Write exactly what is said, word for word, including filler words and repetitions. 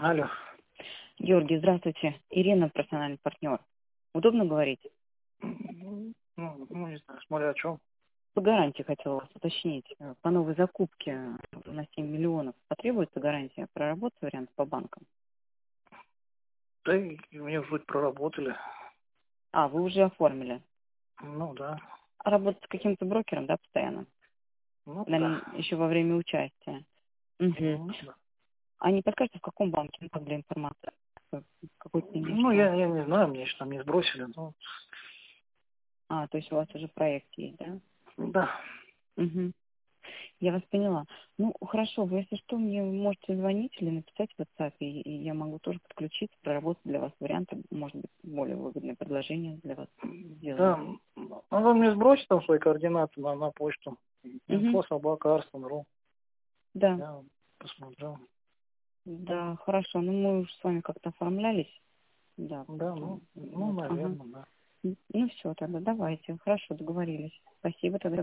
Алло. Георгий, здравствуйте. Ирина, профессиональный партнер. Удобно говорить? Ну, ну, не знаю, смотря о чем. По гарантии хотела вас уточнить. По новой закупке на семь миллионов потребуется гарантия? Проработать вариант по банкам? Да и мне вроде проработали. А, вы уже оформили. Ну да. А работать с каким-то брокером, да, постоянно? Ну да. Наверное, еще во время участия. Угу. Ну, да. А не подскажете, в каком банке? Ну, как для информации. Какой Ну, ценничный у вас? я, я не знаю, мне еще там не сбросили. Ну, А, то есть у вас уже проект есть, да? да. Угу. Я вас поняла. Ну, хорошо, вы, если что, мне можете звонить или написать в WhatsApp, и, и я могу тоже подключиться, проработать для вас варианты, может быть, более выгодное предложение для вас сделаем. Да. Надо мне сбросить там свои координаты на, на почту. Угу. Инфо собака Арстон.ру. Да, Я посмотрел. да, хорошо. Ну, мы уже с вами как-то оформлялись. Да, Да, поэтому, ну, ну, вот, ага. наверное, да. Ну, все, тогда давайте. Хорошо, договорились. Спасибо тогда.